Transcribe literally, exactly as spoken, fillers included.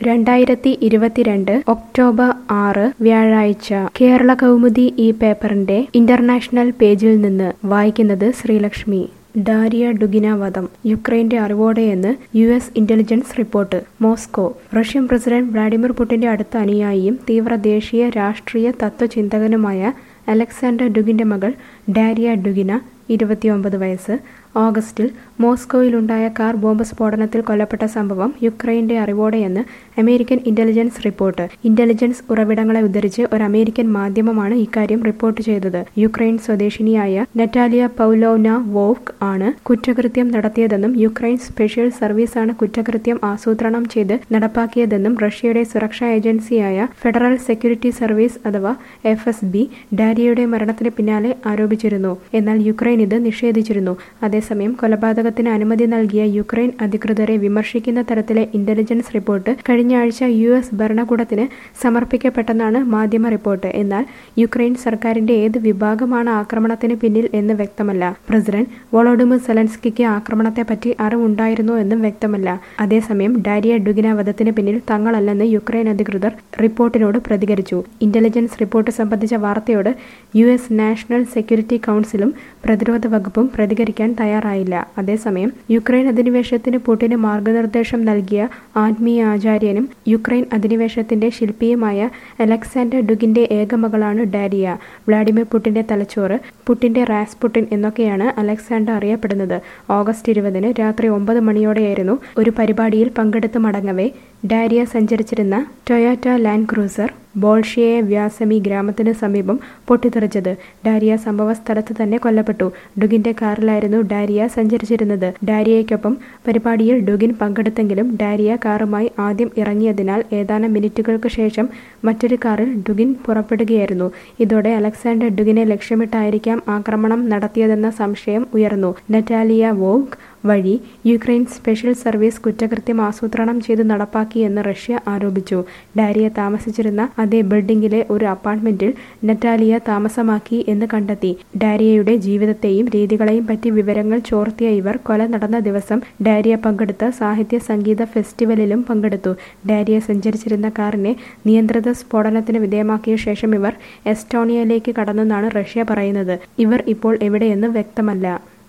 രണ്ടായിരത്തി ഇരുപത്തിരണ്ട് ഒക്ടോബർ ആറ് വ്യാഴാഴ്ച കേരള കൗമുദി ഈ പേപ്പറിന്റെ ഇന്റർനാഷണൽ പേജിൽ നിന്ന് വായിക്കുന്നത് ശ്രീലക്ഷ്മി. ഡാരിയ ഡുഗിന വധം യുക്രൈന്റെ അറിവോടെയെന്ന് U S intelligence report. Moscow. Russian president Vladimir പുടിന്റെ അടുത്ത അനുയായിയും തീവ്ര ദേശീയ രാഷ്ട്രീയ തത്വചിന്തകനുമായ അലക്സാണ്ടർ ഡുഗിന്റെ മകൾ ഡാരിയ ഡുഗിന, ഇരുപത്തിയൊമ്പത് വയസ്സ്, ഓഗസ്റ്റിൽ മോസ്കോയിലുണ്ടായ കാർ ബോംബ് സ്ഫോടനത്തിൽ കൊല്ലപ്പെട്ട സംഭവം യുക്രൈന്റെ അറിവോടെയെന്ന് അമേരിക്കൻ ഇന്റലിജൻസ് റിപ്പോർട്ട്. ഇന്റലിജൻസ് ഉറവിടങ്ങളെ ഉദ്ധരിച്ച് ഒരു അമേരിക്കൻ മാധ്യമമാണ് ഇക്കാര്യം റിപ്പോർട്ട് ചെയ്തത്. യുക്രൈൻ സ്വദേശിനിയായ നറ്റാലിയ പൗലോവ്ന വോവ്ക് ആണ് കുറ്റകൃത്യം നടത്തിയതെന്നും യുക്രൈൻ സ്പെഷ്യൽ സർവീസാണ് കുറ്റകൃത്യം ആസൂത്രണം ചെയ്ത് നടപ്പാക്കിയതെന്നും റഷ്യയുടെ സുരക്ഷാ ഏജൻസിയായ ഫെഡറൽ സെക്യൂരിറ്റി സർവീസ് അഥവാ എഫ് എസ് ബി ഡാരിയയുടെ മരണത്തിന് പിന്നാലെ ആരോപിച്ചിരുന്നു. എന്നാൽ യുക്രൈൻ ഇത് നിഷേധിച്ചിരുന്നു. അതേസമയം കൊലപാതകത്തിന് അനുമതി നൽകിയ യുക്രൈൻ അധികൃതരെ വിമർശിക്കുന്ന തരത്തിലെ ഇന്റലിജൻസ് റിപ്പോർട്ട് കഴിഞ്ഞ ആഴ്ച യു എസ് ഭരണകൂടത്തിന് സമർപ്പിക്കപ്പെട്ടെന്നാണ് മാധ്യമ റിപ്പോർട്ട്. എന്നാൽ യുക്രൈൻ സർക്കാരിന്റെ ഏത് വിഭാഗമാണ് ആക്രമണത്തിന് പിന്നിൽ എന്ന് വ്യക്തമല്ല. പ്രസിഡന്റ് വോളോഡിമിർ സെലൻസ്കിക്ക് ആക്രമണത്തെപ്പറ്റി അറിവുണ്ടായിരുന്നോ എന്നും വ്യക്തമല്ല. അതേസമയം ഡാരിയ ഡുഗിന വധത്തിന് പിന്നിൽ തങ്ങളല്ലെന്ന് യുക്രൈൻ അധികൃതർ റിപ്പോർട്ടിനോട് പ്രതികരിച്ചു. ഇന്റലിജൻസ് റിപ്പോർട്ട് സംബന്ധിച്ച വാർത്തയോട് യു എസ് നാഷണൽ സെക്യൂരിറ്റി കൗൺസിലും പ്രതിരോധ വകുപ്പും പ്രതികരിക്കാൻ തയ്യാറായില്ല. അതേസമയം യുക്രൈൻ അധിനിവേശത്തിന് പുടിന് മാർഗനിർദ്ദേശം നൽകിയ ആത്മീയ ആചാര്യനും യുക്രൈൻ അധിനിവേശത്തിന്റെ ശില്പിയുമായ അലക്സാണ്ടർ ഡുഗിന്റെ ഏക മകളാണ് ഡാരിയ. വ്ളാഡിമിർ പുടിന്റെ തലച്ചോറ്, പുടിന്റെ റാസ്പുട്ടിൻ എന്നൊക്കെയാണ് അലക്സാണ്ടർ അറിയപ്പെടുന്നത്. ഓഗസ്റ്റ് ഇരുപതിന് രാത്രി ഒമ്പത് മണിയോടെയായിരുന്നു ഒരു പരിപാടിയിൽ പങ്കെടുത്ത് മടങ്ങവേ ഡാരിയ സഞ്ചരിച്ചിരുന്ന Toyota land cruiser Bolshiye Vyazyomy ഗ്രാമത്തിന് സമീപം പൊട്ടിത്തെറിച്ചത്. ഡാരിയ സംഭവ സ്ഥലത്ത് തന്നെ കൊല്ലപ്പെട്ടു. ഡുഗിന്റെ കാറിലായിരുന്നു ഡാരിയ സഞ്ചരിച്ചിരുന്നത്. ഡാരിയയ്ക്കൊപ്പം പരിപാടിയിൽ ഡുഗിൻ പങ്കെടുത്തെങ്കിലും ഡാരിയ കാറുമായി ആദ്യം ഇറങ്ങിയതിനാൽ ഏതാനും മിനിറ്റുകൾക്ക് ശേഷം മറ്റൊരു കാറിൽ ഡുഗിൻ പുറപ്പെടുകയായിരുന്നു. ഇതോടെ അലക്സാണ്ടർ ഡുഗിനെ ലക്ഷ്യമിട്ടായിരിക്കാം ആക്രമണം നടത്തിയതെന്ന സംശയം ഉയർന്നു. നറ്റാലിയ വോവ്ക് വഴി യുക്രൈൻ സ്പെഷ്യൽ സർവീസ് കുറ്റകൃത്യം ആസൂത്രണം ചെയ്ത് നടപ്പാക്കിയെന്ന് റഷ്യ ആരോപിച്ചു. ഡാരിയ താമസിച്ചിരുന്ന അതേ ബിൽഡിംഗിലെ ഒരു അപ്പാർട്ട്മെന്റിൽ നറ്റാലിയ താമസമാക്കി എന്ന് കണ്ടെത്തി. ഡാരിയയുടെ ജീവിതത്തെയും രീതികളെയും പറ്റി വിവരങ്ങൾ ചോർത്തിയ ഇവർ കൊല നടന്ന ദിവസം ഡാരിയ പങ്കെടുത്ത സാഹിത്യ സംഗീത ഫെസ്റ്റിവലിലും പങ്കെടുത്തു. ഡാരിയ സഞ്ചരിച്ചിരുന്ന കാറിനെ നിയന്ത്രിത സ്ഫോടനത്തിന് വിധേയമാക്കിയ ശേഷം ഇവർ എസ്റ്റോണിയയിലേക്ക് കടന്നെന്നാണ് റഷ്യ പറയുന്നത്. ഇവർ ഇപ്പോൾ എവിടെയെന്ന് വ്യക്തമല്ല.